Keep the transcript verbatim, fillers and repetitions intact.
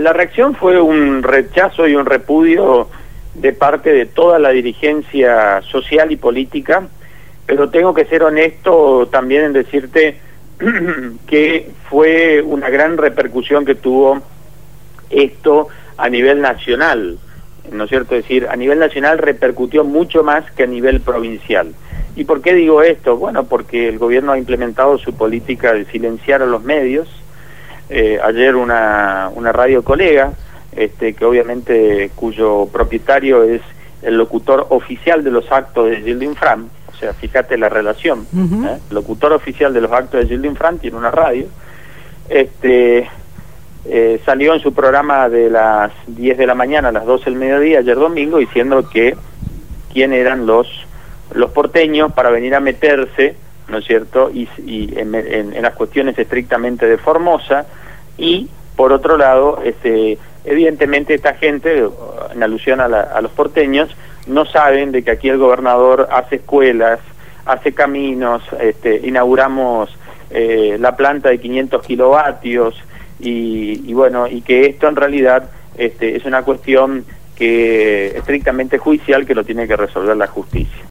la reacción fue un rechazo y un repudio de parte de toda la dirigencia social y política, pero tengo que ser honesto también en decirte que fue una gran repercusión que tuvo esto a nivel nacional, ¿no es cierto? Es decir, a nivel nacional repercutió mucho más que a nivel provincial. ¿Y por qué digo esto? Bueno, porque el gobierno ha implementado su política de silenciar a los medios. Eh, ayer una, una radio colega, este, que obviamente cuyo propietario es el locutor oficial de los actos de Gildo Infran, o sea, fíjate la relación, uh-huh. ¿eh? Locutor oficial de los actos de Gildo Infran tiene una radio, este, eh, salió en su programa de las diez de la mañana a las doce del mediodía ayer domingo diciendo que quién eran los los porteños para venir a meterse, ¿no es cierto?, y, y en, en, en las cuestiones estrictamente de Formosa, y por otro lado, este, evidentemente esta gente, en alusión a, la, a los porteños, no saben de que aquí el gobernador hace escuelas, hace caminos, este, inauguramos eh, la planta de quinientos kilovatios, y, y bueno, y que esto en realidad este, es una cuestión que estrictamente judicial que lo tiene que resolver la justicia.